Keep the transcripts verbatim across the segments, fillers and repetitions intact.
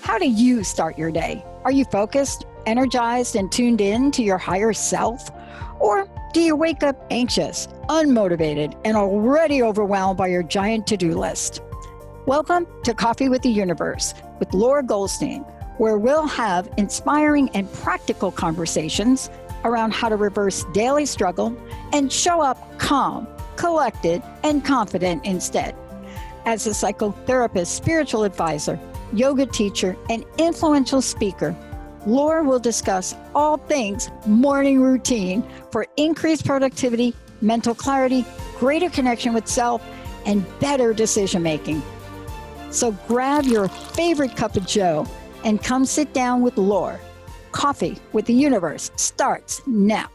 How do you start your day? Are you focused, energized, and tuned in to your higher self? Or do you wake up anxious, unmotivated, and already overwhelmed by your giant to-do list? Welcome to Coffee with the Universe with Laura Goldstein, where we'll have inspiring and practical conversations around how to reverse daily struggle and show up calm, collected, and confident instead. As a psychotherapist, spiritual advisor, yoga teacher, and influential speaker, Laura will discuss all things morning routine for increased productivity, mental clarity, greater connection with self, and better decision making. So grab your favorite cup of joe and come sit down with Laura. Coffee with the Universe starts now.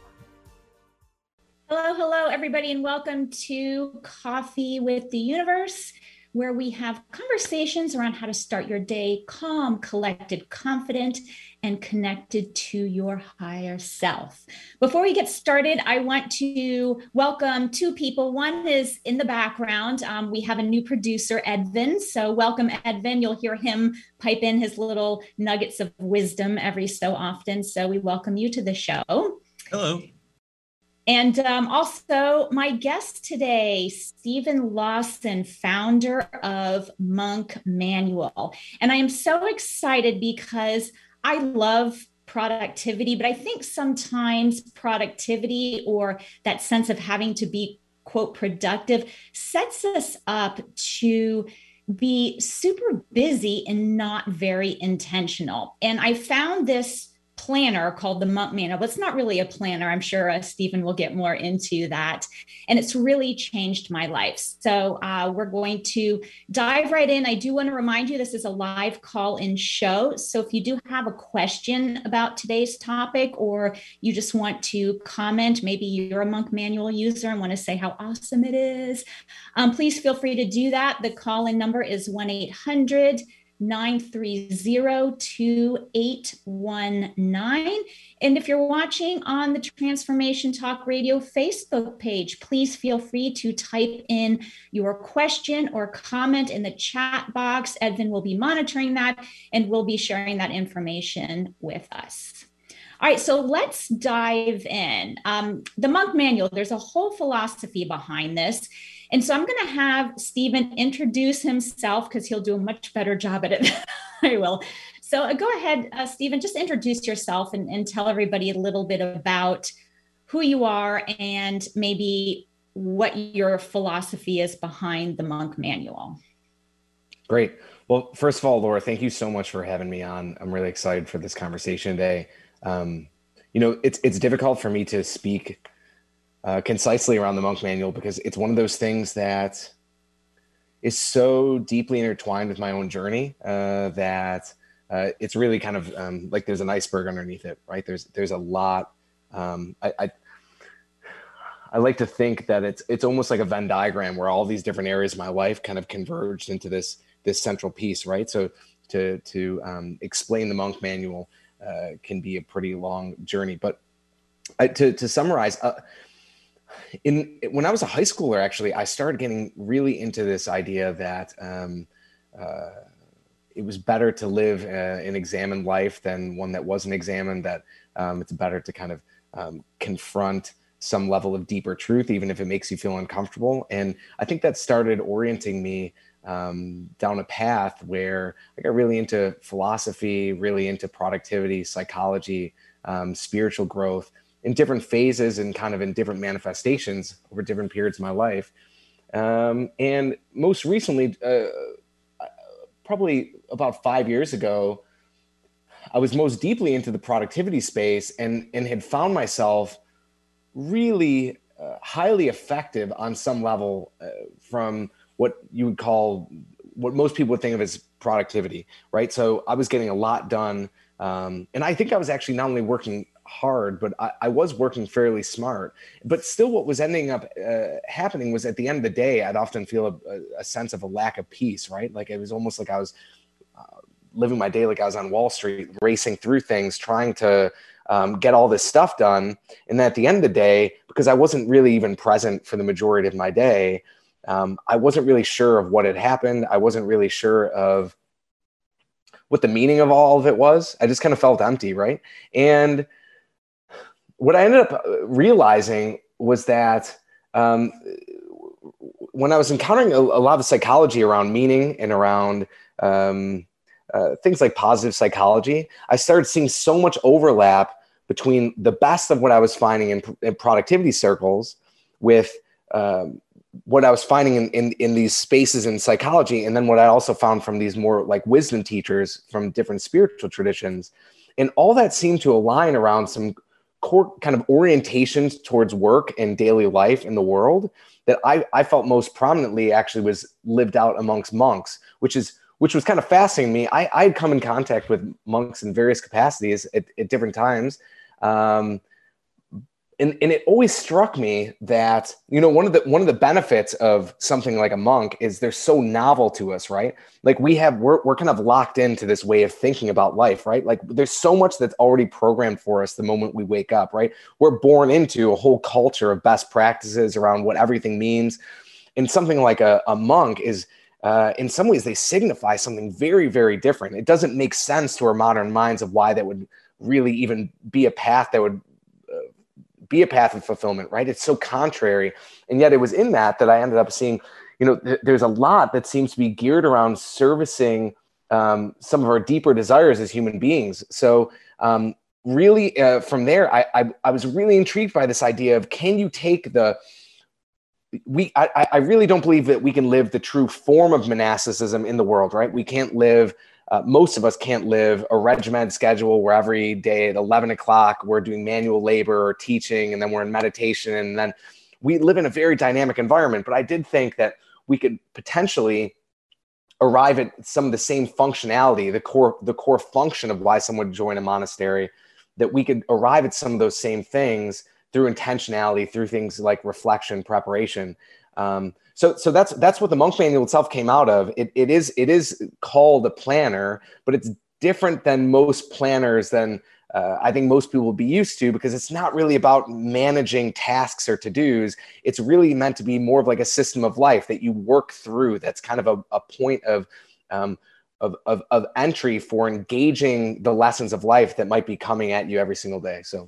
Hello, hello, everybody, and welcome to Coffee with the Universe, where we have conversations around how to start your day calm, collected, confident, and connected to your higher self. Before we get started, I want to welcome two people. One is in the background. Um, we have a new producer, Edvin. So welcome, Edvin. You'll hear him pipe in his little nuggets of wisdom every so often. So we welcome you to the show. Hello. And um, also my guest today, Stephen Lawson, founder of Monk Manual. And I am so excited because I love productivity, but I think sometimes productivity or that sense of having to be, quote, productive sets us up to be super busy and not very intentional. And I found this planner called the Monk Manual, but it's not really a planner. I'm sure uh, Stephen will get more into that. And it's really changed my life. So uh, we're going to dive right in. I do want to remind you, this is a live call-in show. So if you do have a question about today's topic, or you just want to comment, maybe you're a Monk Manual user and want to say how awesome it is, um, please feel free to do that. The call-in number is one eight hundred nine three zero two eight one nine. And if you're watching on the Transformation Talk Radio Facebook page, please feel free to type in your question or comment in the chat box. Edvin will be monitoring that and will be sharing that information with us. All right, so let's dive in. Um, the Monk Manual, there's a whole philosophy behind this. And so I'm going to have Stephen introduce himself because he'll do a much better job at it than I will. So uh, go ahead, uh, Stephen, just introduce yourself and, and tell everybody a little bit about who you are and maybe what your philosophy is behind the Monk Manual. Great. Well, first of all, Laura, thank you so much for having me on. I'm really excited for this conversation today. Um, you know, it's it's difficult for me to speak Uh, concisely around the Monk Manual because it's one of those things that is so deeply intertwined with my own journey uh, that uh, it's really kind of um, like there's an iceberg underneath it, right? There's there's a lot. Um, I, I I like to think that it's it's almost like a Venn diagram where all these different areas of my life kind of converged into this this central piece, right? So to to um, explain the Monk Manual uh, can be a pretty long journey, but I, to to summarize. Uh, In when I was a high schooler, actually, I started getting really into this idea that um, uh, it was better to live uh, an examined life than one that wasn't examined, that um, it's better to kind of um, confront some level of deeper truth, even if it makes you feel uncomfortable. And I think that started orienting me um, down a path where I got really into philosophy, really into productivity, psychology, um, spiritual growth, in different phases and kind of in different manifestations over different periods of my life. Um, and most recently, uh, probably about five years ago, I was most deeply into the productivity space and, and had found myself really uh, highly effective on some level uh, from what you would call, what most people would think of as productivity, right? So I was getting a lot done. Um, and I think I was actually not only working hard, but I, I was working fairly smart. But still what was ending up uh, happening was at the end of the day, I'd often feel a, a sense of a lack of peace, right? Like it was almost like I was uh, living my day like I was on Wall Street, racing through things, trying to um, get all this stuff done. And then at the end of the day, because I wasn't really even present for the majority of my day, um, I wasn't really sure of what had happened. I wasn't really sure of what the meaning of all of it was. I just kind of felt empty, right? And what I ended up realizing was that um, when I was encountering a, a lot of psychology around meaning and around um, uh, things like positive psychology, I started seeing so much overlap between the best of what I was finding in, in productivity circles with um, what I was finding in, in, in these spaces in psychology. And then what I also found from these more like wisdom teachers from different spiritual traditions. And all that seemed to align around some core kind of orientations towards work and daily life in the world that I, I felt most prominently actually was lived out amongst monks, which is which was kind of fascinating to me. I, I had come in contact with monks in various capacities at, at different times. Um, and, and it always struck me that, you know, one of the, one of the benefits of something like a monk is they're so novel to us, right? Like we have, we're, we're kind of locked into this way of thinking about life, right? Like there's so much that's already programmed for us the moment we wake up, right? We're born into a whole culture of best practices around what everything means. And something like a, a monk is, Uh, in some ways, they signify something very, very different. It doesn't make sense to our modern minds of why that would really even be a path that would uh, be a path of fulfillment, right? It's so contrary. And yet it was in that that I ended up seeing, you know, th- there's a lot that seems to be geared around servicing um, some of our deeper desires as human beings. So um, really uh, from there, I, I, I was really intrigued by this idea of, can you take the We, I, I really don't believe that we can live the true form of monasticism in the world, right? We can't live, uh, most of us can't live a regimented schedule where every day at eleven o'clock, we're doing manual labor or teaching, and then we're in meditation. And then we live in a very dynamic environment. But I did think that we could potentially arrive at some of the same functionality, the core, the core function of why someone would join a monastery, that we could arrive at some of those same things through intentionality, through things like reflection, preparation. Um, so, so that's that's what the Monk Manual itself came out of. It, it is it is called a planner, but it's different than most planners than uh, I think most people will be used to, because it's not really about managing tasks or to-dos. It's really meant to be more of like a system of life that you work through. That's kind of a, a point of, um, of, of, of entry for engaging the lessons of life that might be coming at you every single day. So.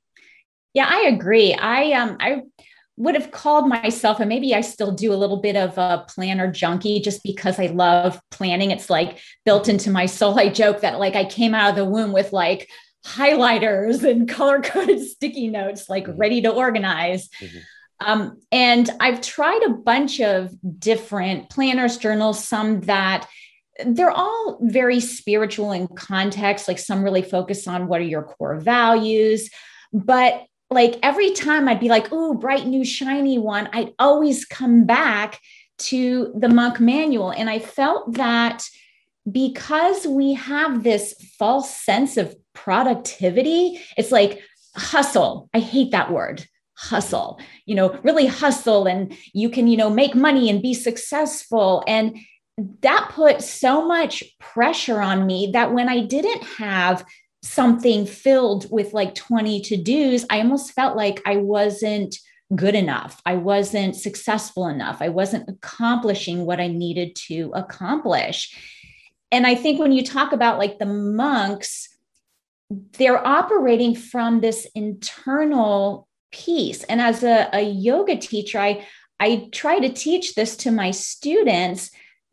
Yeah, I agree. I um I would have called myself, and maybe I still do, a little bit of a planner junkie, just because I love planning. It's like built into my soul. I joke that like I came out of the womb with like highlighters and color-coded sticky notes, like mm-hmm. ready to organize. Mm-hmm. Um, and I've tried a bunch of different planners, journals, some that they're all very spiritual in context. Like some really focus on what are your core values, but like every time I'd be like, ooh, bright, new, shiny one, I'd always come back to the Monk Manual. And I felt that because we have this false sense of productivity, it's like hustle. I hate that word, hustle, you know, really hustle, and you can, you know, make money and be successful. And that put so much pressure on me that when I didn't have something filled with like twenty to-dos, I almost felt like I wasn't good enough. I wasn't successful enough. I wasn't accomplishing what I needed to accomplish. And I think when you talk about like the monks, they're operating from this internal piece. And as a, a yoga teacher, I, I try to teach this to my students,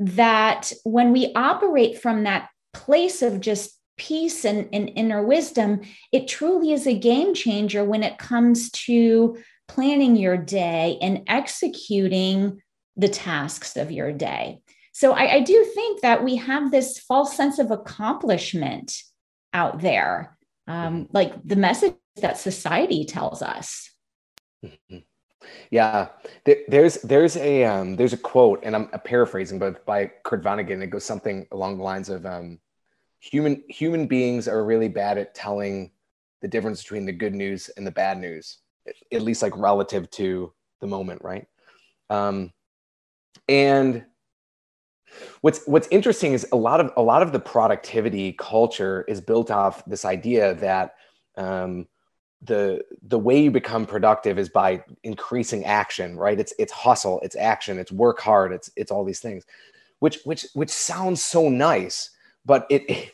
that when we operate from that place of just peace and, and inner wisdom, it truly is a game changer when it comes to planning your day and executing the tasks of your day. So I, I do think that we have this false sense of accomplishment out there, um, like the message that society tells us. Mm-hmm. Yeah, there, there's there's a um, there's a quote, and I'm paraphrasing, but by Kurt Vonnegut. It goes something along the lines of um, human human beings are really bad at telling the difference between the good news and the bad news, at least like relative to the moment, right? Um, and what's what's interesting is a lot of a lot of the productivity culture is built off this idea that um, the the way you become productive is by increasing action, right? It's it's hustle, it's action, it's work hard, it's it's all these things, which which which sounds so nice, but it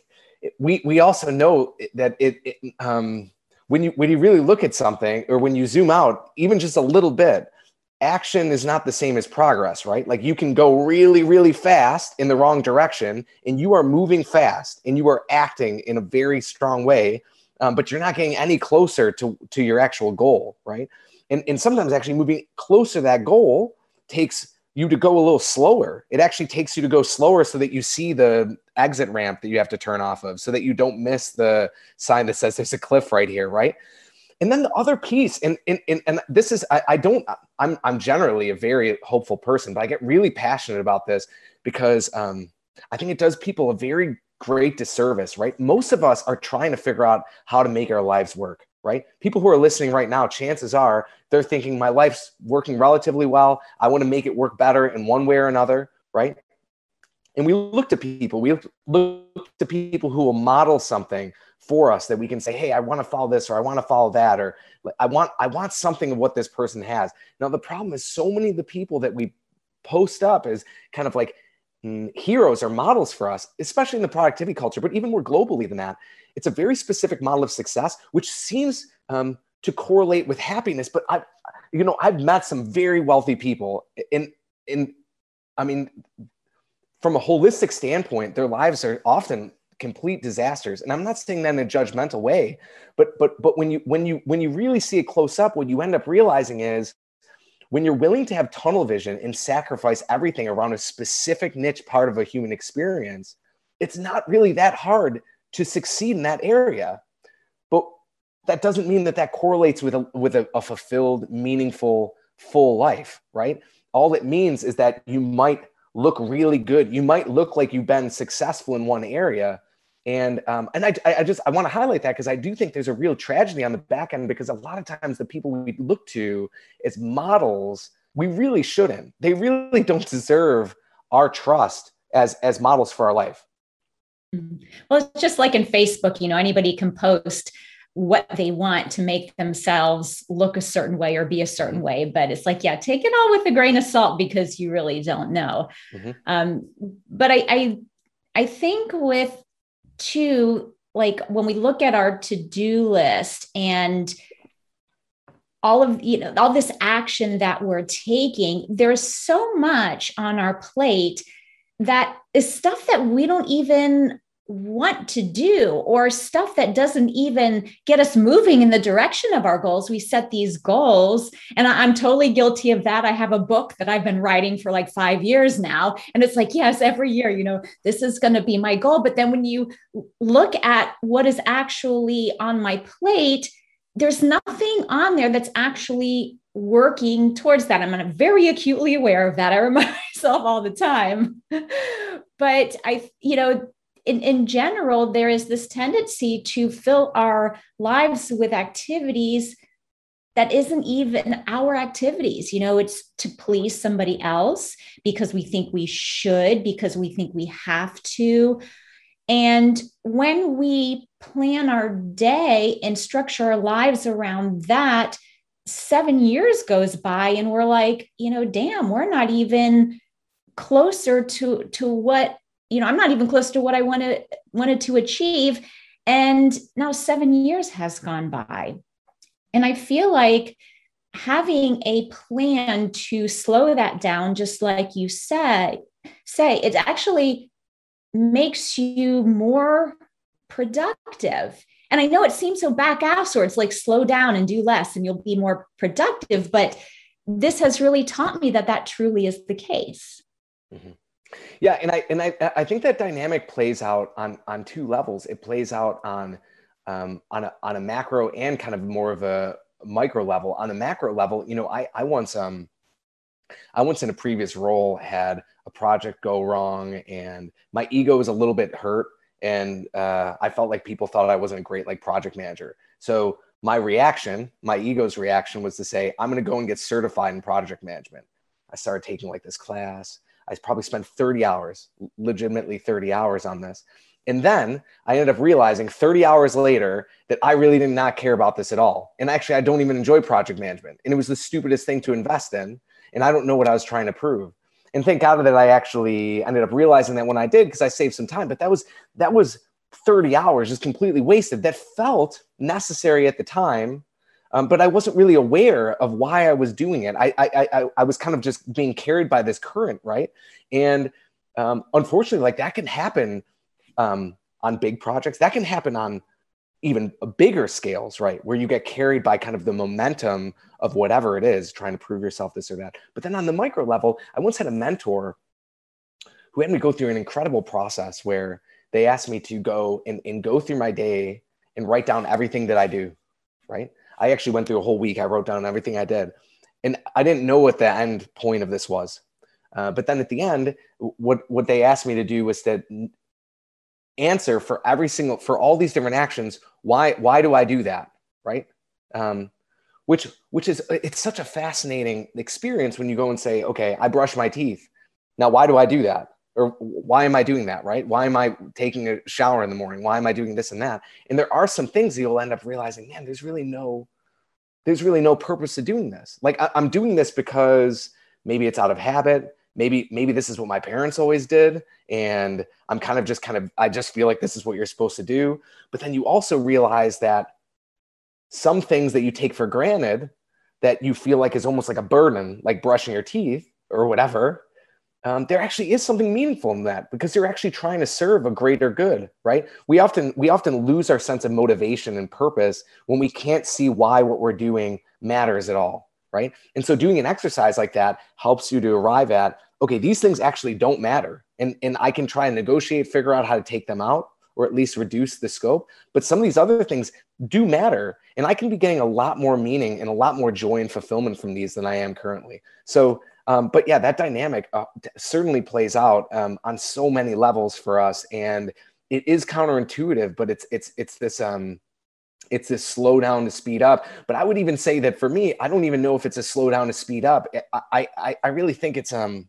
we we also know that it, it um, when you when you really look at something, or when you zoom out even just a little bit, action is not the same as progress, right? Like you can go really, really fast in the wrong direction, and you are moving fast and you are acting in a very strong way, um, but you're not getting any closer to, to your actual goal, right? And, and sometimes actually moving closer to that goal takes you to go a little slower. It actually takes you to go slower so that you see the exit ramp that you have to turn off of, so that you don't miss the sign that says there's a cliff right here, right? And then the other piece, and and and, and this is, I, I don't, I'm I'm generally a very hopeful person, but I get really passionate about this because um, I think it does people a very great disservice, right? Most of us are trying to figure out how to make our lives work, right? People who are listening right now, chances are they're thinking my life's working relatively well. I want to make it work better in one way or another, right? And we look to people, we look to people who will model something for us that we can say, hey, I want to follow this, or I want to follow that, or I want, I want something of what this person has. Now, the problem is so many of the people that we post up as kind of like mm, heroes or models for us, especially in the productivity culture, but even more globally than that, it's a very specific model of success, which seems um, to correlate with happiness. But I, you know, I've met some very wealthy people in, in, I mean, from a holistic standpoint, their lives are often complete disasters. And I'm not saying that in a judgmental way, but but but when you when you when you really see it close up, what you end up realizing is when you're willing to have tunnel vision and sacrifice everything around a specific niche part of a human experience, it's not really that hard to succeed in that area. But that doesn't mean that that correlates with a with a, a fulfilled, meaningful, full life, right? All it means is that you might look really good. You might look like you've been successful in one area. And um, and I, I just, I want to highlight that because I do think there's a real tragedy on the back end, because a lot of times the people we look to as models, we really shouldn't. They really don't deserve our trust as, as models for our life. Well, it's just like in Facebook, you know, anybody can post what they want to make themselves look a certain way or be a certain way. But it's like, yeah, take it all with a grain of salt, because you really don't know. Mm-hmm. Um, but I, I, I think with too, like when we look at our to-do list and all of, you know, all this action that we're taking, there's so much on our plate that is stuff that we don't even want to do, or stuff that doesn't even get us moving in the direction of our goals. We set these goals, and I'm totally guilty of that. I have a book that I've been writing for like five years now. And it's like, yes, every year, you know, this is going to be my goal. But then when you look at what is actually on my plate, there's nothing on there that's actually working towards that. I'm very acutely aware of that. I remind myself all the time. But I, you know, In, in general, there is this tendency to fill our lives with activities that isn't even our activities. You know, it's to please somebody else because we think we should, because we think we have to. And when we plan our day and structure our lives around that, seven years goes by and we're like, you know, damn, we're not even closer to, to what you know, I'm not even close to what I wanted, wanted to achieve. And now seven years has gone by. And I feel like having a plan to slow that down, just like you said, say, it actually makes you more productive. And I know it seems so back-ass, or it's like slow down and do less and you'll be more productive. But this has really taught me that that truly is the case. Mm-hmm. Yeah, and I and I I think that dynamic plays out on on two levels. It plays out on um, on a on a macro and kind of more of a micro level. On a macro level, you know, I I once um I once in a previous role had a project go wrong, and my ego was a little bit hurt, and uh, I felt like people thought I wasn't a great like project manager. So my reaction, my ego's reaction, was to say, I'm going to go and get certified in project management. I started taking like this class. I probably spent thirty hours, legitimately thirty hours on this. And then I ended up realizing thirty hours later that I really did not care about this at all. And actually, I don't even enjoy project management. And it was the stupidest thing to invest in. And I don't know what I was trying to prove. And thank God that I actually ended up realizing that when I did, because I saved some time. But that was, that was thirty hours just completely wasted that felt necessary at the time. Um, but I wasn't really aware of why I was doing it. I, I, I, I was kind of just being carried by this current, right? And um, unfortunately, like that can happen um, on big projects. That can happen on even bigger scales, right? Where you get carried by kind of the momentum of whatever it is, trying to prove yourself this or that. But then on the micro level, I once had a mentor who had me go through an incredible process where they asked me to go and, and go through my day and write down everything that I do, right? I actually went through a whole week. I wrote down everything I did. And I didn't know what the end point of this was. Uh, but then at the end, what, what they asked me to do was to answer for every single, for all these different actions, why, why do I do that, right? Um, which, which is, it's such a fascinating experience when you go and say, okay, I brush my teeth. Now, why do I do that? Or why am I doing that, right? Why am I taking a shower in the morning? Why am I doing this and that? And there are some things that you'll end up realizing, man, there's really no, there's really no purpose to doing this. Like I, I'm doing this because maybe it's out of habit. Maybe, maybe this is what my parents always did. And I'm kind of just kind of, I just feel like this is what you're supposed to do. But then you also realize that some things that you take for granted that you feel like is almost like a burden, like brushing your teeth or whatever, Um, there actually is something meaningful in that because you're actually trying to serve a greater good, right? We often we often lose our sense of motivation and purpose when we can't see why what we're doing matters at all, right? And so doing an exercise like that helps you to arrive at, okay, these things actually don't matter. And, and I can try and negotiate, figure out how to take them out or at least reduce the scope. But some of these other things do matter. And I can be getting a lot more meaning and a lot more joy and fulfillment from these than I am currently. So Um, but yeah, that dynamic uh, certainly plays out um, on so many levels for us, and it is counterintuitive. But it's it's it's this um, it's this slow down to speed up. But I would even say that for me, I don't even know if it's a slow down to speed up. I I, I really think it's um,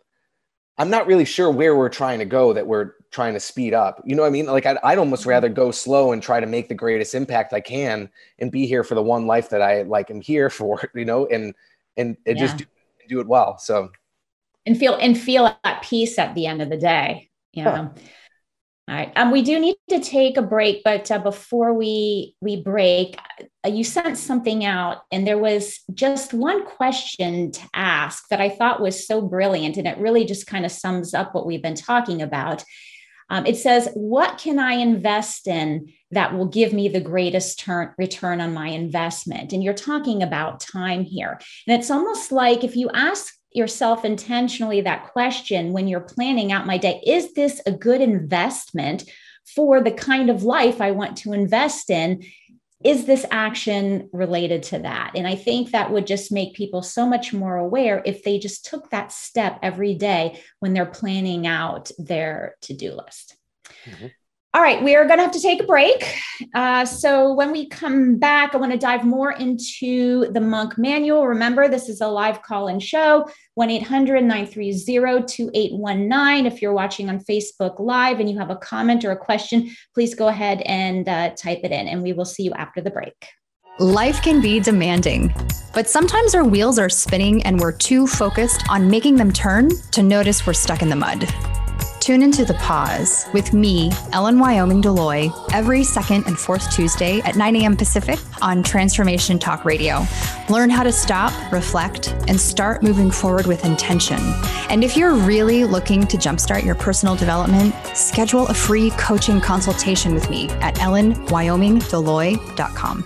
I'm not really sure where we're trying to go that we're trying to speed up. You know what I mean? Like I'd, I'd almost rather go slow and try to make the greatest impact I can and be here for the one life that I like am here for. You know, and and, and yeah. just do. do it well. So, and feel, and feel at peace at the end of the day, you know? Yeah. All right. Um, we do need to take a break, but uh, before we, we break, uh, you sent something out and there was just one question to ask that I thought was so brilliant. And it really just kind of sums up what we've been talking about. Um, it says, what can I invest in that will give me the greatest turn, return on my investment? And you're talking about time here. And it's almost like if you ask yourself intentionally that question when you're planning out my day, is this a good investment for the kind of life I want to invest in? Is this action related to that? And I think that would just make people so much more aware if they just took that step every day when they're planning out their to-do list. Mm-hmm. All right, we are going to have to take a break. Uh, so when we come back, I want to dive more into the Monk Manual. Remember, this is a live call-in show, one eight hundred nine three zero two eight one nine. If you're watching on Facebook Live and you have a comment or a question, please go ahead and uh, type it in, and we will see you after the break. Life can be demanding, but sometimes our wheels are spinning and we're too focused on making them turn to notice we're stuck in the mud. Tune into The Pause with me, Ellen Wyoming Deloy, every second and fourth Tuesday at nine a.m. Pacific on Transformation Talk Radio. Learn how to stop, reflect, and start moving forward with intention. And if you're really looking to jumpstart your personal development, schedule a free coaching consultation with me at ellen wyoming deloy dot com.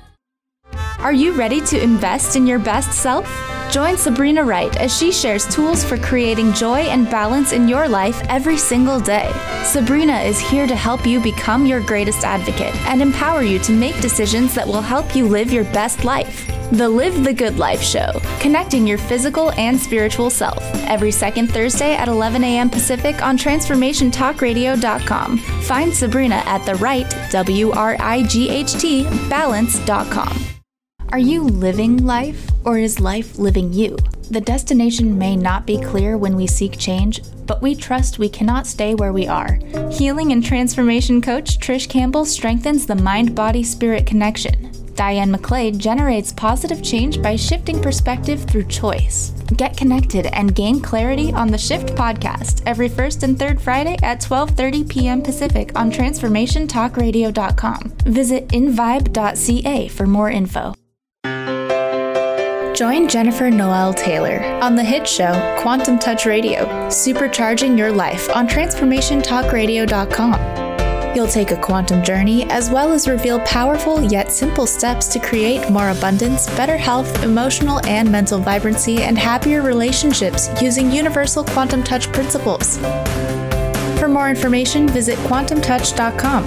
Are you ready to invest in your best self? Join Sabrina Wright as she shares tools for creating joy and balance in your life every single day. Sabrina is here to help you become your greatest advocate and empower you to make decisions that will help you live your best life. The Live the Good Life Show, connecting your physical and spiritual self, every second Thursday at eleven a.m. Pacific on transformation talk radio dot com. Find Sabrina at the right, W R I G H T, balance dot com. Are you living life, or is life living you? The destination may not be clear when we seek change, but we trust we cannot stay where we are. Healing and transformation coach Trish Campbell strengthens the mind-body-spirit connection. Diane McClade generates positive change by shifting perspective through choice. Get connected and gain clarity on the Shift podcast every first and third Friday at twelve thirty p.m. Pacific on transformation talk radio dot com. Visit invibe dot c a for more info. Join Jennifer Noel Taylor on the hit show Quantum Touch Radio, supercharging your life on transformation talk radio dot com. You'll take a quantum journey as well as reveal powerful yet simple steps to create more abundance, better health, emotional and mental vibrancy, and happier relationships using universal quantum touch principles. For more information, visit quantum touch dot com.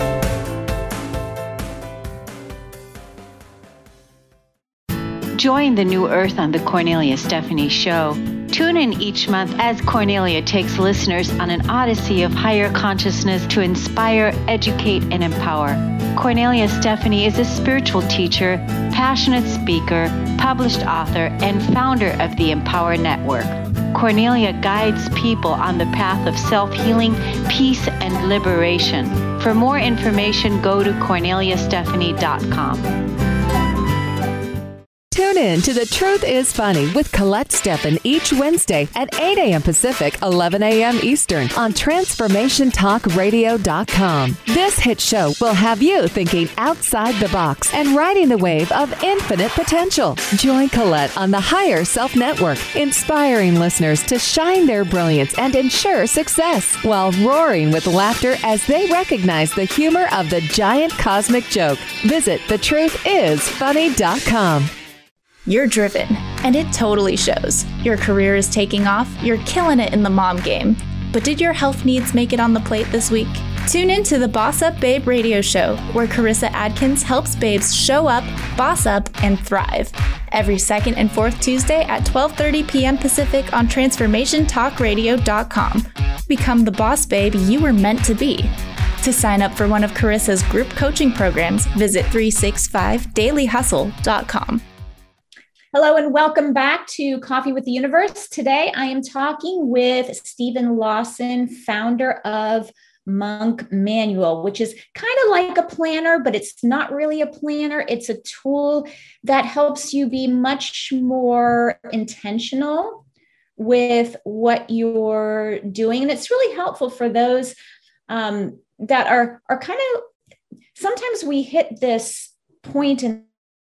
Join the new Earth on the Cornelia Stephanie Show. Tune in each month as Cornelia takes listeners on an odyssey of higher consciousness to inspire, educate, and empower. Cornelia Stephanie is a spiritual teacher, passionate speaker, published author, and founder of the Empower Network. Cornelia guides people on the path of self-healing, peace, and liberation. For more information, go to cornelia stephanie dot com. Tune in to The Truth is Funny with Colette Steffen each Wednesday at eight a.m. Pacific, eleven a.m. Eastern on transformation talk radio dot com. This hit show will have you thinking outside the box and riding the wave of infinite potential. Join Colette on the Higher Self Network, inspiring listeners to shine their brilliance and ensure success while roaring with laughter as they recognize the humor of the giant cosmic joke. Visit the truth is funny dot com. You're driven, and it totally shows. Your career is taking off, you're killing it in the mom game. But did your health needs make it on the plate this week? Tune in to the Boss Up Babe radio show, where Carissa Adkins helps babes show up, boss up, and thrive. Every second and fourth Tuesday at twelve thirty p.m. Pacific on transformation talk radio dot com. Become the boss babe you were meant to be. To sign up for one of Carissa's group coaching programs, visit three sixty-five daily hustle dot com. Hello and welcome back to Coffee with the Universe. Today I am talking with Stephen Lawson, founder of Monk Manual, which is kind of like a planner, but it's not really a planner. It's a tool that helps you be much more intentional with what you're doing. And it's really helpful for those um, that are, are kind of, sometimes we hit this point in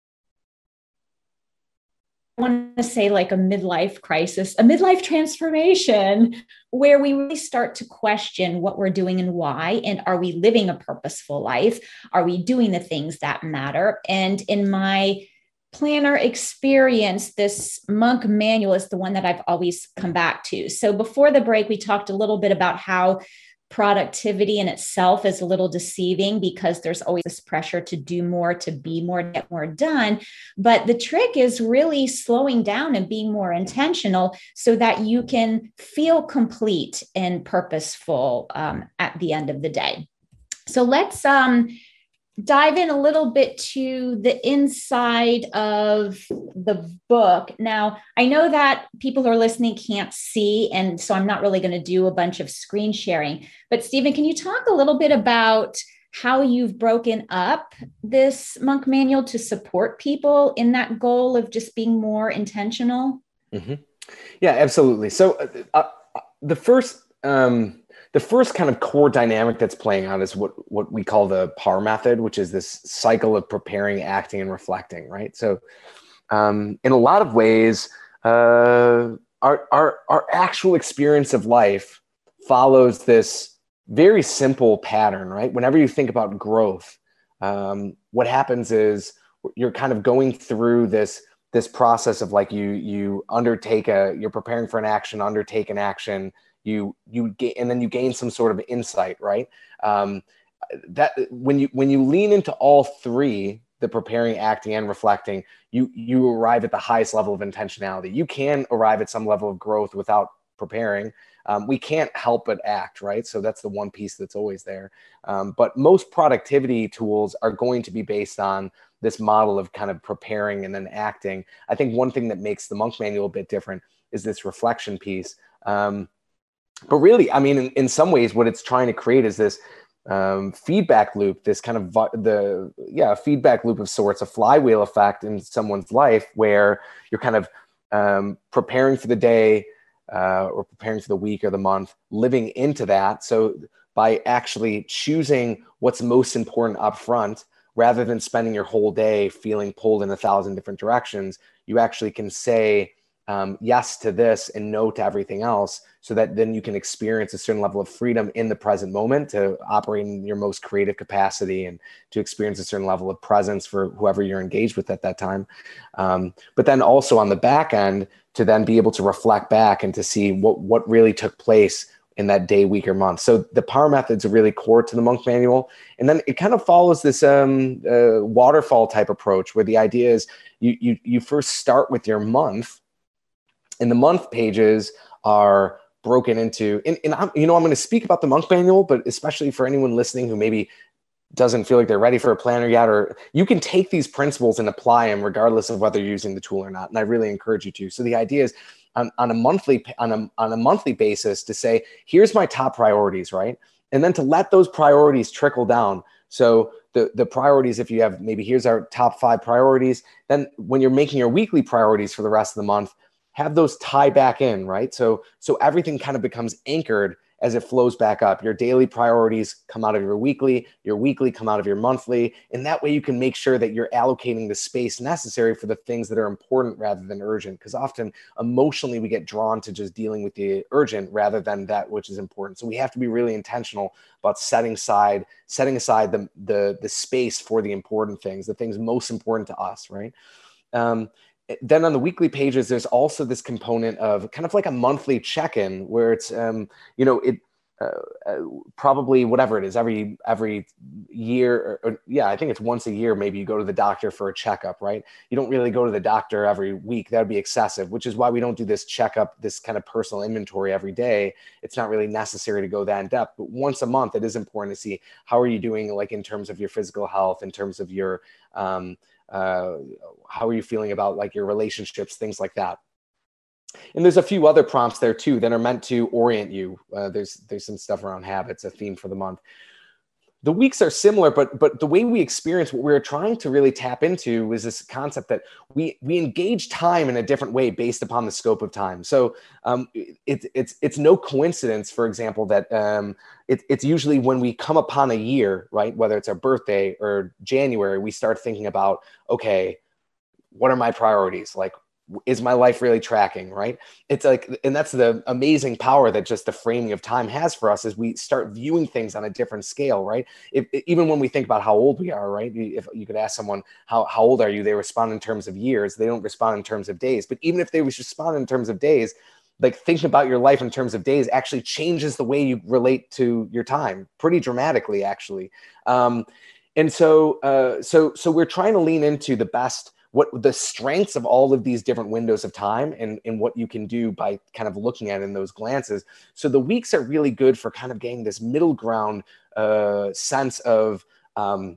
I want to say like a midlife crisis, a midlife transformation, where we really start to question what we're doing and why. And are we living a purposeful life? Are we doing the things that matter? And in my planner experience, this Monk Manual is the one that I've always come back to. So before the break, we talked a little bit about how productivity in itself is a little deceiving because there's always this pressure to do more, to be more, get more done. But the trick is really slowing down and being more intentional so that you can feel complete and purposeful um, at the end of the day. So let's um, dive in a little bit to the inside of the book. Now, I know that people who are listening can't see, and so I'm not really going to do a bunch of screen sharing. But Stephen, can you talk a little bit about how you've broken up this Monk Manual to support people in that goal of just being more intentional? Mm-hmm. Yeah, absolutely. So uh, the first... Um, The first kind of core dynamic that's playing out is what, what we call the PAR method, which is this cycle of preparing, acting, and reflecting, right? So um, in a lot of ways, uh, our, our, our actual experience of life follows this very simple pattern, right? Whenever you think about growth, um, what happens is you're kind of going through this, this process of like you, you undertake a, you're preparing for an action, undertake an action, you you get, and then you gain some sort of insight, right? Um, that when you when you lean into all three, the preparing, acting, and reflecting, you you arrive at the highest level of intentionality. You can arrive at some level of growth without preparing. Um, we can't help but act, right? So that's the one piece that's always there. Um, but most productivity tools are going to be based on this model of kind of preparing and then acting. I think one thing that makes the Monk Manual a bit different is this reflection piece. Um, But really, I mean, in, in some ways, what it's trying to create is this um, feedback loop, this kind of the, yeah, feedback loop of sorts, a flywheel effect in someone's life where you're kind of um, preparing for the day uh, or preparing for the week or the month, living into that. So by actually choosing what's most important up front, rather than spending your whole day feeling pulled in a thousand different directions, you actually can say um, yes to this and no to everything else, so that then you can experience a certain level of freedom in the present moment to operate in your most creative capacity and to experience a certain level of presence for whoever you're engaged with at that time. Um, but then also on the back end, to then be able to reflect back and to see what, what really took place in that day, week, or month. So the POWER methods are really core to the Monk Manual. And then it kind of follows this um, uh, waterfall type approach, where the idea is you, you, you first start with your month, and the month pages are broken into, and, and I'm, you know, I'm going to speak about the Monk Manual, but especially for anyone listening who maybe doesn't feel like they're ready for a planner yet, or you can take these principles and apply them regardless of whether you're using the tool or not. And I really encourage you to. So the idea is on, on a monthly, on a, on a monthly basis to say, here's my top priorities, right? And then to let those priorities trickle down. So the, the priorities, if you have, maybe here's our top five priorities, then when you're making your weekly priorities for the rest of the month, have those tie back in, right? So, so everything kind of becomes anchored as it flows back up. Your daily priorities come out of your weekly, your weekly come out of your monthly. And that way you can make sure that you're allocating the space necessary for the things that are important rather than urgent. Because often emotionally we get drawn to just dealing with the urgent rather than that which is important. So we have to be really intentional about setting aside, setting aside the, the, the space for the important things, the things most important to us, right? Um, Then on the weekly pages, there's also this component of kind of like a monthly check-in where it's, um, you know, it uh, uh, probably whatever it is, every every year, or, or, yeah, I think it's once a year, maybe you go to the doctor for a checkup, right? You don't really go to the doctor every week. That would be excessive, which is why we don't do this checkup, this kind of personal inventory every day. It's not really necessary to go that in depth, but once a month, it is important to see how are you doing, like in terms of your physical health, in terms of your, um, Uh, how are you feeling about like your relationships, things like that. And there's a few other prompts there too that are meant to orient you. Uh, there's there's some stuff around habits, a theme for the month. The weeks are similar, but but the way we experience what we're trying to really tap into is this concept that we we engage time in a different way based upon the scope of time. So um, it, it's it's no coincidence, for example, that um, it, it's usually when we come upon a year, right? Whether it's our birthday or January, we start thinking about, okay, what are my priorities? Like, is my life really tracking, right? It's like, and that's the amazing power that just the framing of time has for us, as we start viewing things on a different scale, right? If, even when we think about how old we are, right? If you could ask someone, how, how old are you? They respond in terms of years. They don't respond in terms of days. But even if they respond in terms of days, like thinking about your life in terms of days actually changes the way you relate to your time pretty dramatically, actually. Um, and so, uh, so, so we're trying to lean into the best, what the strengths of all of these different windows of time, and, and what you can do by kind of looking at in those glances. So the weeks are really good for kind of getting this middle ground uh, sense of, um,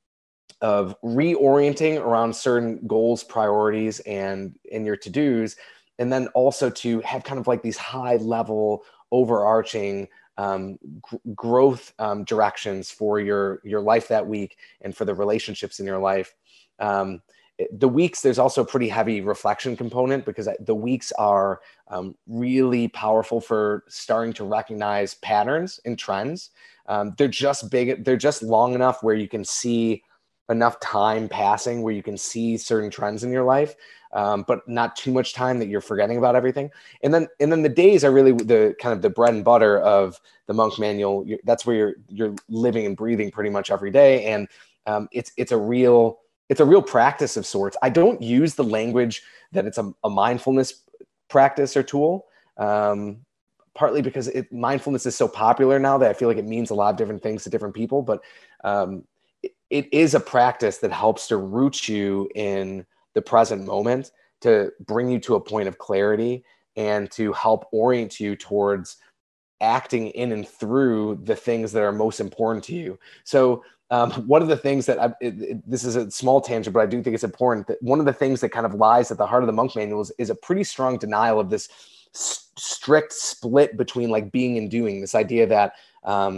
of reorienting around certain goals, priorities, and, and your to-dos. And then also to have kind of like these high level overarching um, g- growth um, directions for your, your life that week and for the relationships in your life. Um, The weeks, there's also a pretty heavy reflection component, because the weeks are um, really powerful for starting to recognize patterns and trends. Um, they're just big, they're just long enough where you can see enough time passing where you can see certain trends in your life, um, but not too much time that you're forgetting about everything. And then, and then the days are really the kind of the bread and butter of the Monk Manual. You're, that's where you're you're living and breathing pretty much every day, and um, it's it's a real It's a real practice of sorts. I don't use the language that it's a, a mindfulness practice or tool, um, partly because it, mindfulness is so popular now that I feel like it means a lot of different things to different people. But um, it, it is a practice that helps to root you in the present moment, to bring you to a point of clarity, and to help orient you towards acting in and through the things that are most important to you. So Um, one of the things that I, it, it, this is a small tangent, but I do think it's important, that one of the things that kind of lies at the heart of the Monk Manual is, is a pretty strong denial of this s- strict split between like being and doing. This idea that um,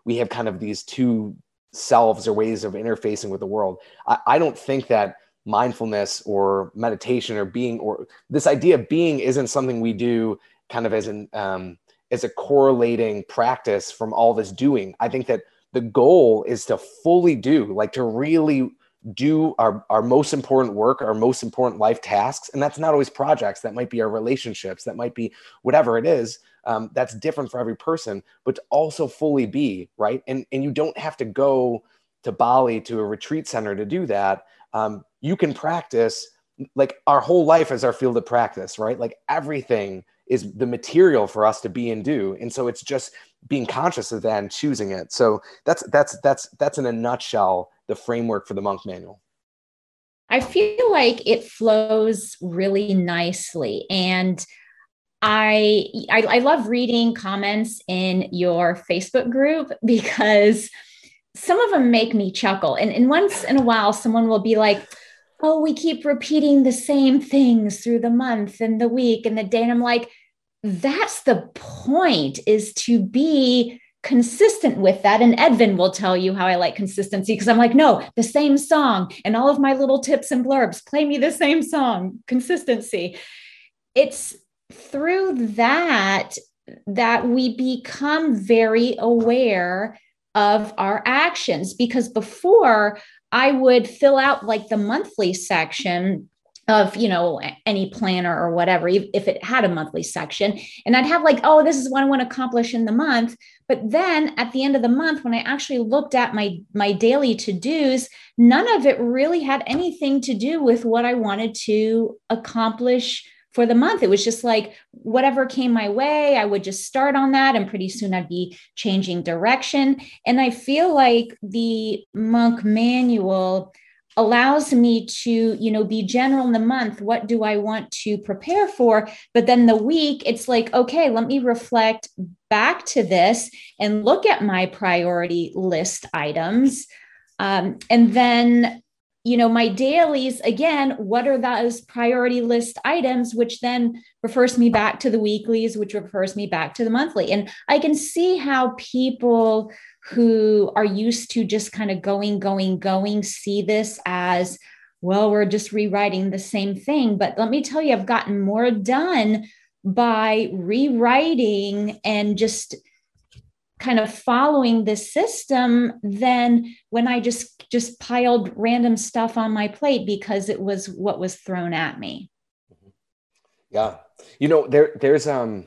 we have kind of these two selves or ways of interfacing with the world. I, I don't think that mindfulness or meditation or being, or this idea of being, isn't something we do kind of as an um, as a correlating practice from all this doing. I think that the goal is to fully do, like to really do our, our most important work, our most important life tasks. And that's not always projects. That might be our relationships. That might be whatever it is. Um, that's different for every person, but to also fully be, right? And, and you don't have to go to Bali, to a retreat center to do that. Um, you can practice, like our whole life is our field of practice, right? Like everything is the material for us to be and do. And so it's just being conscious of that and choosing it. So that's, that's, that's, that's in a nutshell, the framework for the Monk Manual. I feel like it flows really nicely. And I, I, I love reading comments in your Facebook group because some of them make me chuckle. And, and once in a while, someone will be like, oh, we keep repeating the same things through the month and the week and the day. And I'm like, that's the point, is to be consistent with that. And Edvin will tell you how I like consistency, because I'm like, no, the same song and all of my little tips and blurbs, play me the same song, consistency. It's through that that we become very aware of our actions, because before I would fill out like the monthly section of, you know, any planner or whatever, if it had a monthly section, and I'd have like, oh, this is what I want to accomplish in the month. But then at the end of the month, when I actually looked at my, my daily to-dos, none of it really had anything to do with what I wanted to accomplish for the month. It was just like whatever came my way, I would just start on that, and pretty soon I'd be changing direction. And I feel like the Monk Manual allows me to, you know, be general in the month. What do I want to prepare for? But then the week, it's like, okay, let me reflect back to this and look at my priority list items. Um, and then you know, my dailies, again, what are those priority list items, which then refers me back to the weeklies, which refers me back to the monthly. And I can see how people who are used to just kind of going, going, going, see this as, well, we're just rewriting the same thing. But let me tell you, I've gotten more done by rewriting and just kind of following the system than when I just, just piled random stuff on my plate because it was what was thrown at me. Yeah. You know, there, there's, um,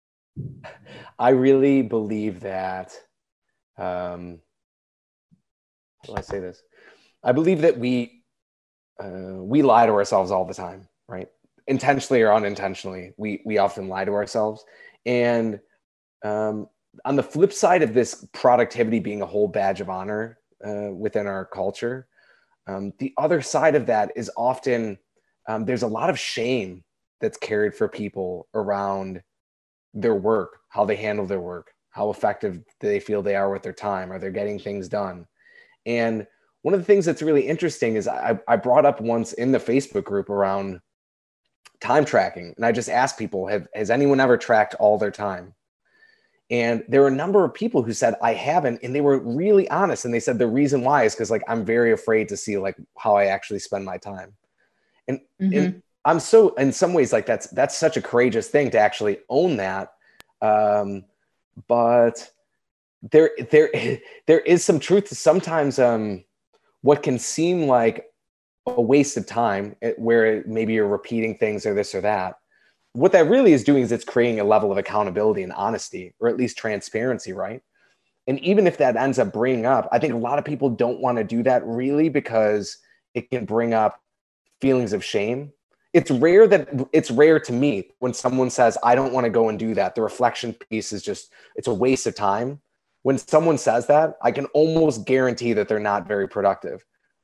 I really believe that, um, how do I say this? I believe that we, uh, we lie to ourselves all the time, right? Intentionally or unintentionally, we, we often lie to ourselves. And, um, on the flip side of this productivity being a whole badge of honor uh, within our culture, um, the other side of that is often um, there's a lot of shame that's carried for people around their work, how they handle their work, how effective they feel they are with their time, are they getting things done? And one of the things that's really interesting is I, I brought up once in the Facebook group around time tracking, and I just asked people, have, has anyone ever tracked all their time? And there were a number of people who said, I haven't. And they were really honest. And they said the reason why is because like, I'm very afraid to see like how I actually spend my time. And, mm-hmm. and I'm so, in some ways, like that's, that's such a courageous thing to actually own that. Um, but there, there, there is some truth to sometimes um, what can seem like a waste of time where maybe you're repeating things or this or that. What that really is doing is it's creating a level of accountability and honesty, or at least transparency, right? And even if that ends up bringing up, I think a lot of people don't want to do that really because it can bring up feelings of shame. It's rare that it's rare to me when someone says, I don't want to go and do that. The reflection piece is just, it's a waste of time. When someone says that, I can almost guarantee that they're not very productive.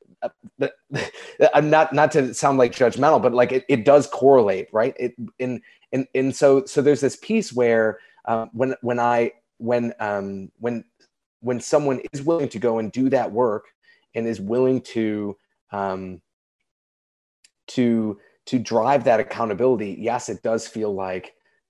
I'm not, not to sound like judgmental, but like it, it does correlate, right? It, and, and, and so, so there's this piece where um, when, when I, when, um, when, when someone is willing to go and do that work and is willing to, um, to, to drive that accountability, yes, it does feel like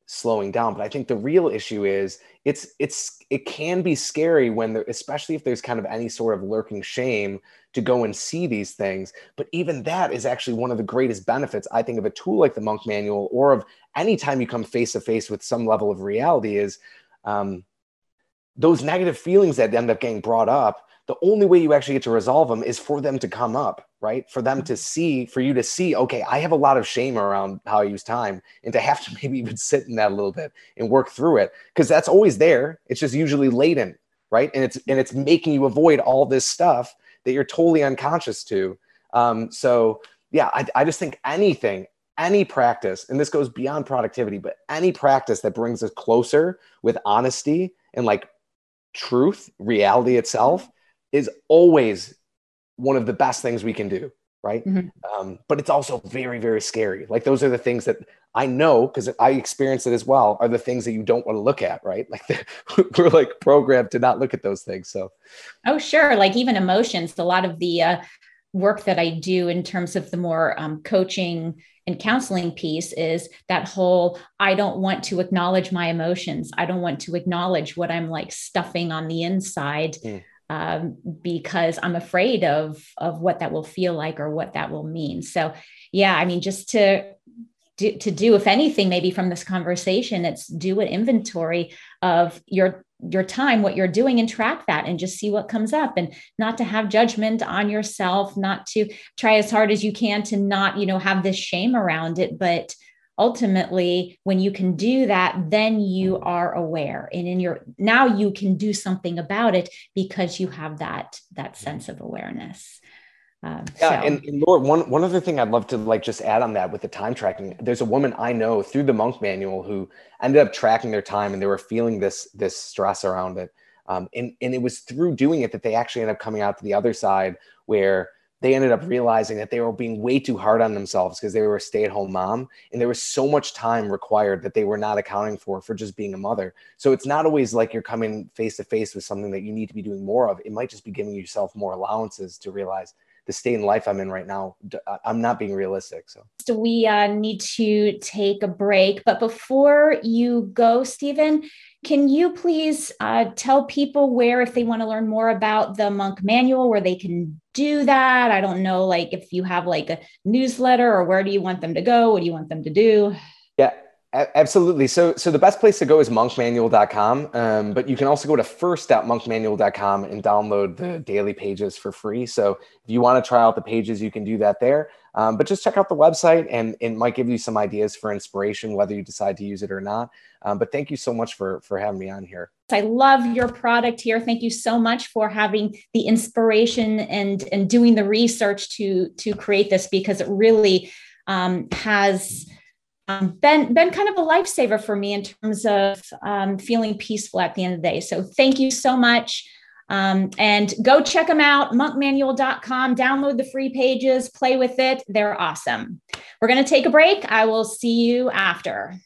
slowing down. But I think the real issue is it's it's it can be scary when there, especially if there's kind of any sort of lurking shame to go and see these things. But even that is actually one of the greatest benefits, I think, of a tool like the Monk Manual, or of any time you come face to face with some level of reality, is um, those negative feelings that end up getting brought up. The only way you actually get to resolve them is for them to come up, right? For them to see, for you to see, okay, I have a lot of shame around how I use time, and to have to maybe even sit in that a little bit and work through it, because that's always there. It's just usually latent, right? And it's and it's making you avoid all this stuff that you're totally unconscious to. Um, so yeah, I, I just think anything, any practice, and this goes beyond productivity, but any practice that brings us closer with honesty and like truth, reality itself, is always one of the best things we can do, right? Mm-hmm. Um, but it's also very, very scary. Like those are the things that I know, because I experienced it as well, are the things that you don't want to look at, right? Like we're like programmed to not look at those things. So, oh, sure. Like even emotions, a lot of the uh, work that I do in terms of the more um, coaching and counseling piece is that whole, I don't want to acknowledge my emotions. I don't want to acknowledge what I'm like stuffing on the inside. Mm. Um, because I'm afraid of, of what that will feel like or what that will mean. So yeah, I mean, just to do, to do, if anything, maybe from this conversation, it's do an inventory of your, your time, what you're doing, and track that and just see what comes up, and not to have judgment on yourself, not to try as hard as you can to not, you know, have this shame around it. But ultimately, when you can do that, then you are aware, and in your, now you can do something about it because you have that, that sense of awareness. Um, yeah. So. And, and Laura, one, one other thing I'd love to like just add on that with the time tracking, there's a woman I know through the Monk Manual who ended up tracking their time, and they were feeling this, this stress around it. Um, and, and it was through doing it that they actually ended up coming out to the other side, where they ended up realizing that they were being way too hard on themselves because they were a stay-at-home mom, and there was so much time required that they were not accounting for, for just being a mother. So it's not always like you're coming face to face with something that you need to be doing more of. It might just be giving yourself more allowances to realize the state in life I'm in right now, I'm not being realistic. So, so we uh, need to take a break, but before you go, Stephen, can you please uh, tell people where, if they want to learn more about the Monk Manual, where they can do that? I don't know, like if you have like a newsletter, or where do you want them to go? What do you want them to do? Yeah, a- absolutely. So, so the best place to go is monk manual dot com. Um, but you can also go to first dot monk manual dot com and download the daily pages for free. So if you want to try out the pages, you can do that there. Um, but just check out the website, and it might give you some ideas for inspiration, whether you decide to use it or not. Um, but thank you so much for, for having me on here. I love your product here. Thank you so much for having the inspiration and, and doing the research to, to create this, because it really um, has um, been, been kind of a lifesaver for me in terms of um, feeling peaceful at the end of the day. So thank you so much. Um, and go check them out, monk manual dot com, download the free pages, play with it. They're awesome. We're going to take a break. I will see you after.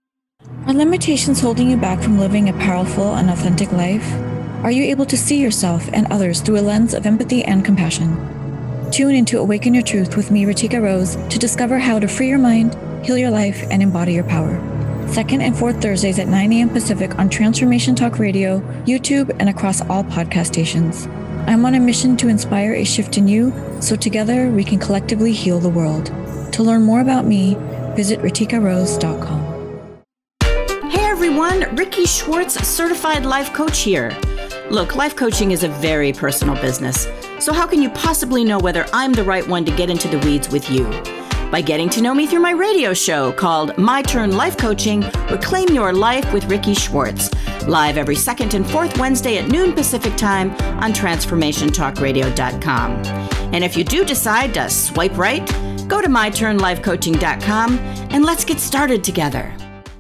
Are limitations holding you back from living a powerful and authentic life? Are you able to see yourself and others through a lens of empathy and compassion? Tune into Awaken Your Truth with me, Ritika Rose, to discover how to free your mind, heal your life, and embody your power. Second and fourth Thursdays at nine a.m. Pacific on Transformation Talk Radio, YouTube, and across all podcast stations. I'm on a mission to inspire a shift in you, so together we can collectively heal the world. To learn more about me, visit ritika rose dot com. Hey everyone, Ricky Schwartz, certified life coach here. Look, life coaching is a very personal business, so how can you possibly know whether I'm the right one to get into the weeds with you? By getting to know me through my radio show called My Turn Life Coaching, Reclaim Your Life with Ricky Schwartz, live every second and fourth Wednesday at noon Pacific time on transformation talk radio dot com. And if you do decide to swipe right, go to my turn life coaching dot com and let's get started together.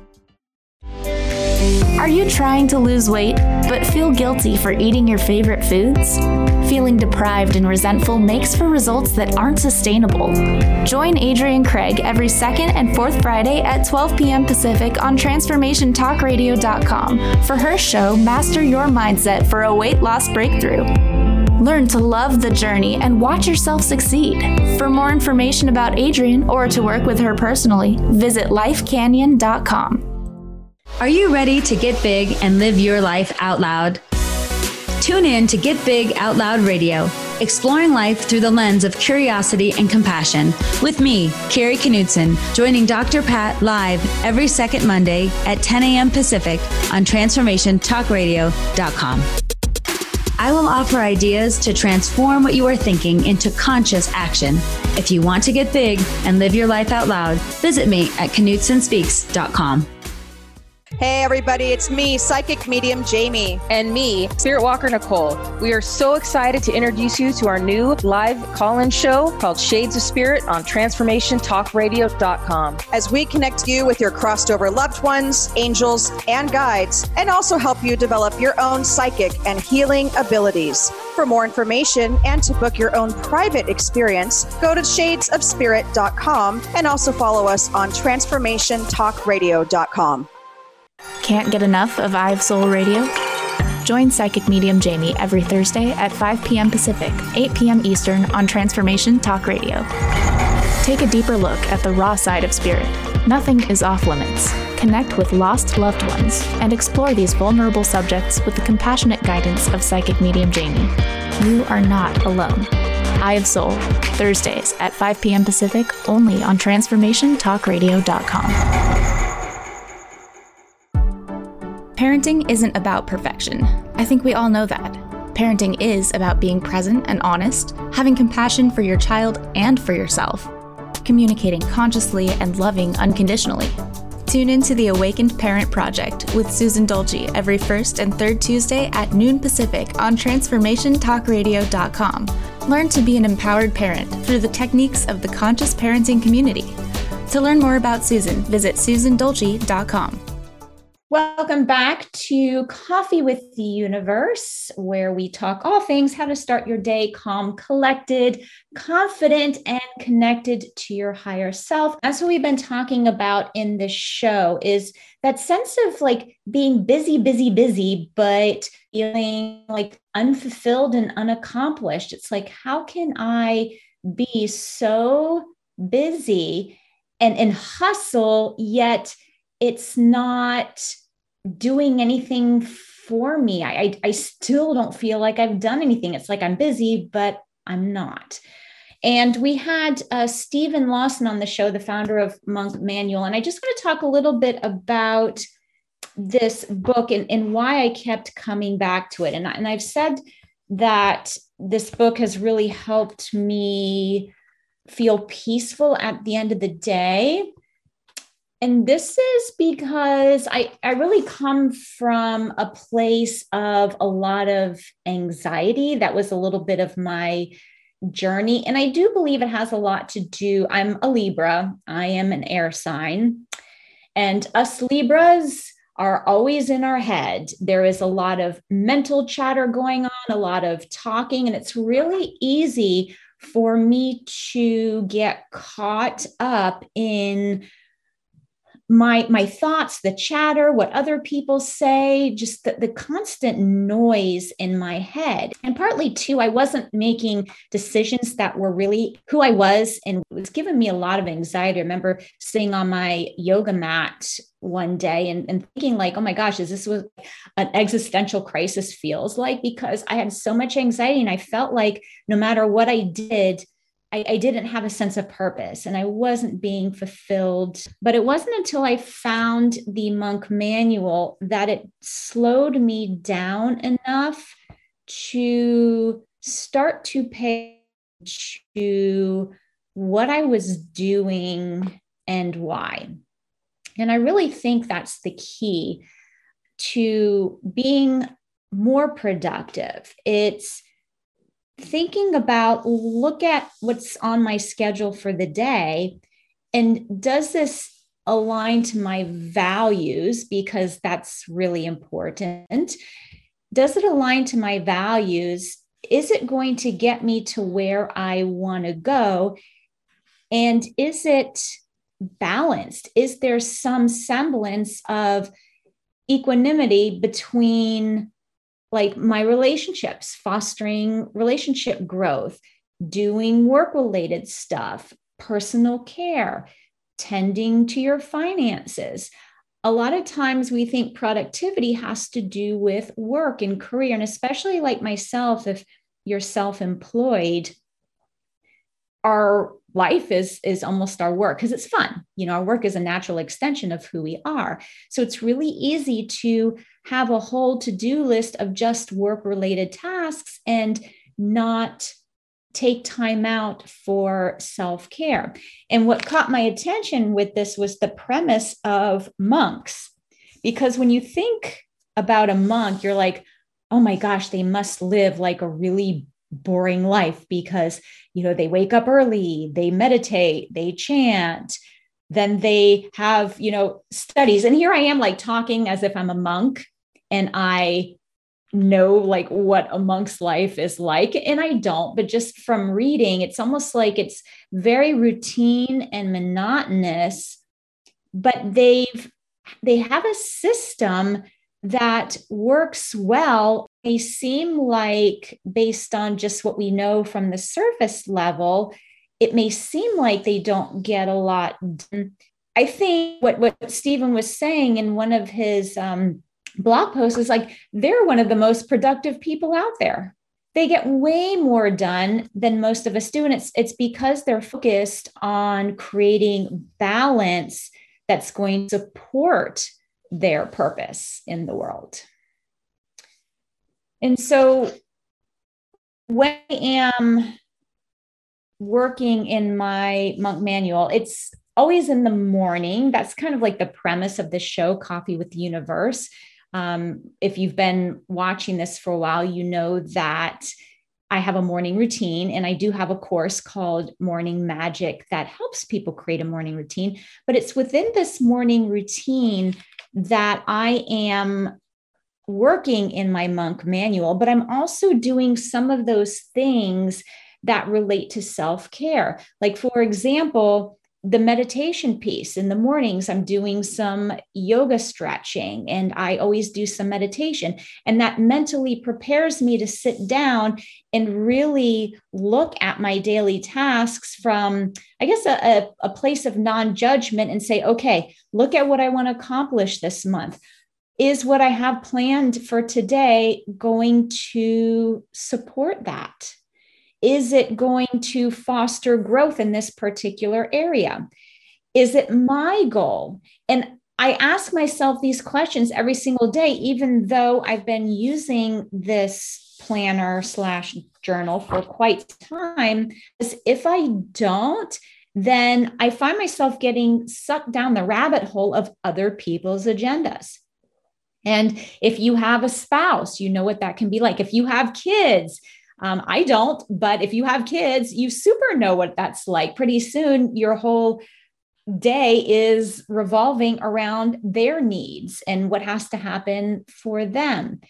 Are you trying to lose weight, but feel guilty for eating your favorite foods? Feeling deprived and resentful makes for results that aren't sustainable. Join Adrienne Craig every second and fourth Friday at twelve p.m. Pacific on transformation talk radio dot com for her show, Master Your Mindset for a Weight Loss Breakthrough. Learn to love the journey and watch yourself succeed. For more information about Adrienne or to work with her personally, visit life canyon dot com. Are you ready to get big and live your life out loud? Tune in to Get Big Out Loud Radio, exploring life through the lens of curiosity and compassion, with me, Carrie Knudsen, joining Doctor Pat live every second Monday at ten a.m. Pacific on transformation talk radio dot com. I will offer ideas to transform what you are thinking into conscious action. If you want to get big and live your life out loud, visit me at knudsen speaks dot com. Hey everybody, it's me, Psychic Medium Jamie. And me, Spirit Walker Nicole. We are so excited to introduce you to our new live call-in show called Shades of Spirit on transformation talk radio dot com. As we connect you with your crossed over loved ones, angels, and guides, and also help you develop your own psychic and healing abilities. For more information and to book your own private experience, go to shades of spirit dot com and also follow us on transformation talk radio dot com. Can't get enough of I Have Soul Radio? Join Psychic Medium Jamie every Thursday at five p.m. Pacific, eight p.m. Eastern on Transformation Talk Radio. Take a deeper look at the raw side of spirit. Nothing is off limits. Connect with lost loved ones and explore these vulnerable subjects with the compassionate guidance of Psychic Medium Jamie. You are not alone. I Have Soul, Thursdays at five p.m. Pacific, only on Transformation Talk Radio dot com. Parenting isn't about perfection. I think we all know that. Parenting is about being present and honest, having compassion for your child and for yourself, communicating consciously and loving unconditionally. Tune in to the Awakened Parent Project with Susan Dolce every first and third Tuesday at noon Pacific on Transformation Talk Radio dot com. Learn to be an empowered parent through the techniques of the conscious parenting community. To learn more about Susan, visit susan dolce dot com. Welcome back to Coffee with the Universe, where we talk all things how to start your day calm, collected, confident, and connected to your higher self. That's what we've been talking about in this show, is that sense of like being busy, busy, busy, but feeling like unfulfilled and unaccomplished. It's like, how can I be so busy and, and hustle, yet it's not doing anything for me. I, I, I still don't feel like I've done anything. It's like I'm busy, but I'm not. And we had uh, Stephen Lawson on the show, the founder of Monk Manual. And I just want to talk a little bit about this book and, and why I kept coming back to it. And, and I've said that this book has really helped me feel peaceful at the end of the day. And this is because I, I really come from a place of a lot of anxiety. That was a little bit of my journey. And I do believe it has a lot to do. I'm a Libra. I am an air sign. And us Libras are always in our head. There is a lot of mental chatter going on, a lot of talking, and it's really easy for me to get caught up in my my thoughts, the chatter, what other people say, just the, the constant noise in my head. And partly too, I wasn't making decisions that were really who I was, and it was giving me a lot of anxiety. I remember sitting on my yoga mat one day and, and thinking like, oh my gosh, is this what an existential crisis feels like? Because I had so much anxiety and I felt like no matter what I did, I, I didn't have a sense of purpose and I wasn't being fulfilled. But it wasn't until I found the Monk Manual that it slowed me down enough to start to pay attention to what I was doing and why. And I really think that's the key to being more productive. It's thinking about, look at what's on my schedule for the day, and does this align to my values? Because that's really important. Does it align to my values? Is it going to get me to where I want to go? And is it balanced? Is there some semblance of equanimity between like my relationships, fostering relationship growth, doing work-related stuff, personal care, tending to your finances, a lot of times we think productivity has to do with work and career. And especially like myself, if you're self-employed, our life is, is almost our work because it's fun. You know, our work is a natural extension of who we are. So it's really easy to have a whole to-do list of just work-related tasks and not take time out for self-care. And what caught my attention with this was the premise of monks. Because when you think about a monk, you're like, oh my gosh, they must live like a really boring life because, you know, they wake up early, they meditate, they chant, then they have, you know, studies. And here I am like talking as if I'm a monk and I know like what a monk's life is like. And I don't, but just from reading, it's almost like it's very routine and monotonous, but they've, they have a system that works well. They seem like, based on just what we know from the surface level, it may seem like they don't get a lot done. I think what, what Stephen was saying in one of his um, blog posts is like, they're one of the most productive people out there. They get way more done than most of us do. And it's, it's because they're focused on creating balance that's going to support their purpose in the world. And so when I am working in my monk manual, it's always in the morning. That's kind of like the premise of the show, Coffee with the Universe. Um, if you've been watching this for a while, you know that I have a morning routine, and I do have a course called Morning Magic that helps people create a morning routine. But it's within this morning routine that I am working in my monk manual, but I'm also doing some of those things that relate to self-care. Like, for example, the meditation piece in the mornings, I'm doing some yoga stretching, and I always do some meditation. And that mentally prepares me to sit down and really look at my daily tasks from, I guess, a, a, a place of non-judgment and say, okay, look at what I want to accomplish this month. Is what I have planned for today going to support that? Is it going to foster growth in this particular area? Is it my goal? And I ask myself these questions every single day, even though I've been using this planner slash journal for quite some time. Because if I don't, then I find myself getting sucked down the rabbit hole of other people's agendas. And if you have a spouse, you know what that can be like. If you have kids, Um, I don't, but if you have kids, you super know what that's like. Pretty soon, your whole day is revolving around their needs and what has to happen for them.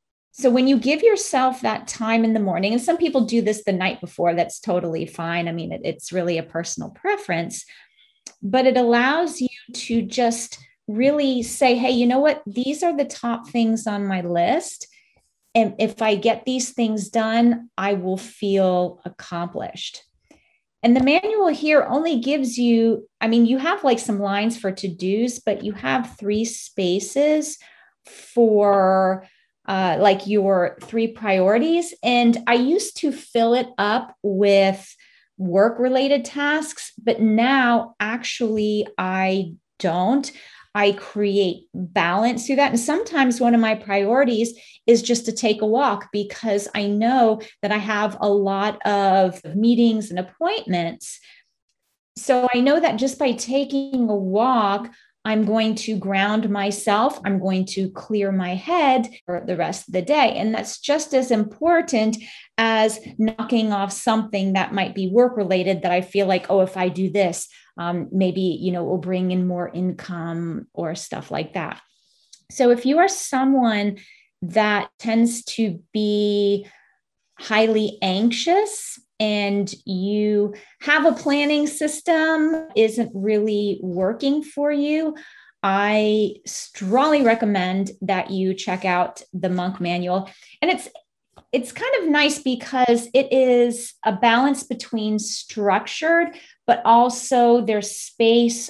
So when you give yourself that time in the morning, and some people do this the night before, that's totally fine. I mean, it, it's really a personal preference, but it allows you to just really say, hey, you know what? These are the top things on my list. And if I get these things done, I will feel accomplished. And the manual here only gives you, I mean, you have like some lines for to-dos, but you have three spaces for uh, like your three priorities. And I used to fill it up with work-related tasks, but now actually I don't. I create balance through that. And sometimes one of my priorities is just to take a walk because I know that I have a lot of meetings and appointments. So I know that just by taking a walk, I'm going to ground myself. I'm going to clear my head for the rest of the day. And that's just as important as knocking off something that might be work related that I feel like, oh, if I do this, um, maybe, you know, it will bring in more income or stuff like that. So if you are someone that tends to be highly anxious and you have a planning system isn't really working for you, I strongly recommend that you check out the Monk Manual. And it's it's kind of nice because it is a balance between structured, but also there's space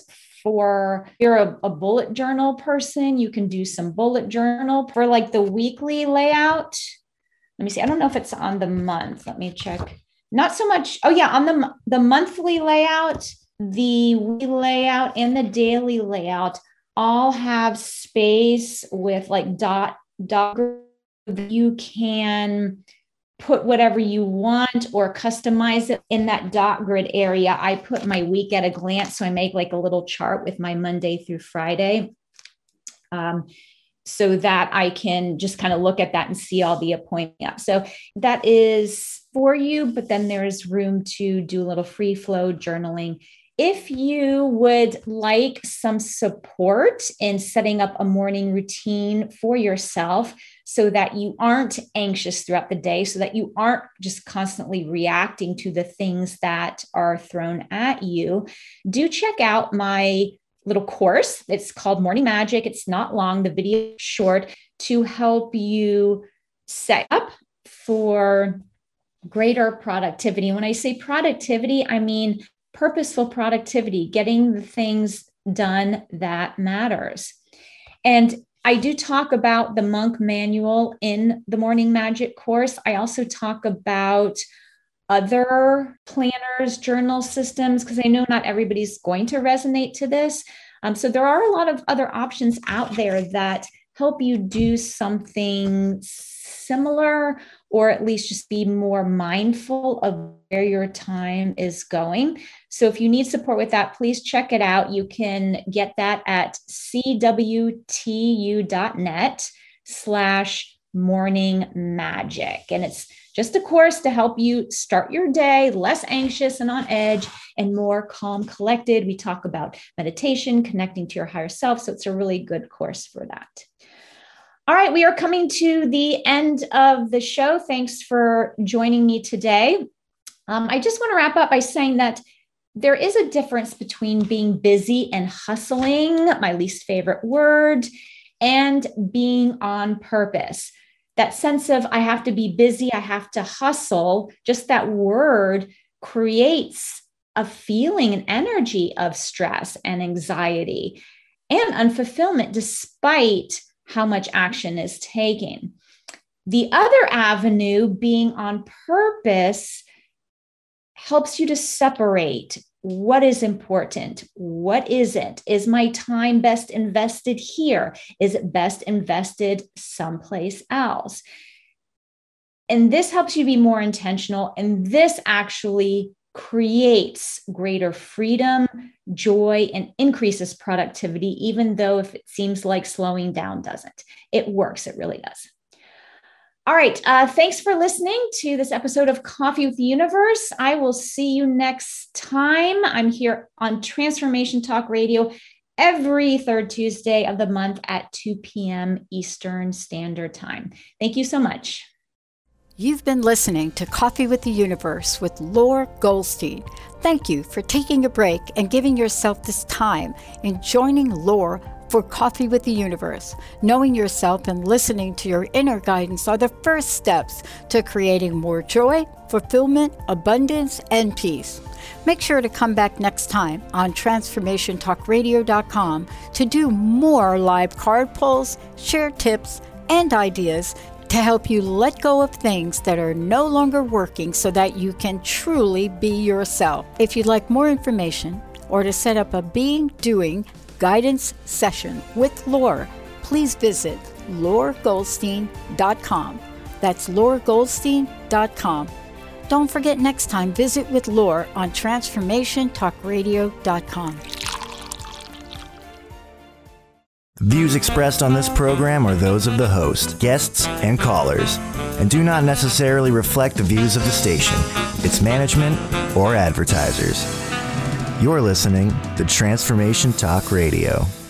for, if you're a, a bullet journal person, you can do some bullet journal. For like the weekly layout, let me see. I don't know if it's on the month. Let me check. Not so much. Oh yeah. On the, the monthly layout, the weekly layout and the daily layout all have space with like dot, dot. You can put whatever you want or customize it in that dot grid area. I put my week at a glance. So I make like a little chart with my Monday through Friday. Um, so that I can just kind of look at that and see all the appointments. So that is for you, but then there's room to do a little free flow journaling. If you would like some support in setting up a morning routine for yourself so that you aren't anxious throughout the day, so that you aren't just constantly reacting to the things that are thrown at you, do check out my little course. It's called Morning Magic. It's not long. The video is short to help you set up for greater productivity. When I say productivity, I mean purposeful productivity, getting the things done that matters. And I do talk about the Monk Manual in the Morning Magic course. I also talk about other planners, journal systems, because I know not everybody's going to resonate to this. Um, so there are a lot of other options out there that help you do something similar, or at least just be more mindful of where your time is going. So if you need support with that, please check it out. You can get that at cwtu.net slash morning magic. And it's just a course to help you start your day less anxious and on edge and more calm, collected. We talk about meditation, connecting to your higher self. So it's a really good course for that. All right, we are coming to the end of the show. Thanks for joining me today. Um, I just want to wrap up by saying that there is a difference between being busy and hustling, my least favorite word, and being on purpose. That sense of I have to be busy, I have to hustle, just that word creates a feeling, an energy of stress and anxiety and unfulfillment, despite how much action is taken. The other avenue, being on purpose, helps you to separate what is important, what isn't. Is my time best invested here? Is it best invested someplace else? And this helps you be more intentional. And this actually creates greater freedom, joy, and increases productivity, even though if it seems like slowing down doesn't. It works. It really does. All right. Uh, thanks for listening to this episode of Coffee with the Universe. I will see you next time. I'm here on Transformation Talk Radio every third Tuesday of the month at two p.m. Eastern Standard Time. Thank you so much. You've been listening to Coffee with the Universe with Laura Goldstein. Thank you for taking a break and giving yourself this time in joining Laura for Coffee with the Universe. Knowing yourself and listening to your inner guidance are the first steps to creating more joy, fulfillment, abundance, and peace. Make sure to come back next time on transformation talk radio dot com to do more live card pulls, share tips, and ideas to help you let go of things that are no longer working so that you can truly be yourself. If you'd like more information or to set up a being doing guidance session with Laura, please visit laura goldstein dot com. That's laura goldstein dot com. Don't forget, next time, visit with Laura on transformation talk radio dot com. The views expressed on this program are those of the host, guests, and callers, and do not necessarily reflect the views of the station, its management, or advertisers. You're listening to Transformation Talk Radio.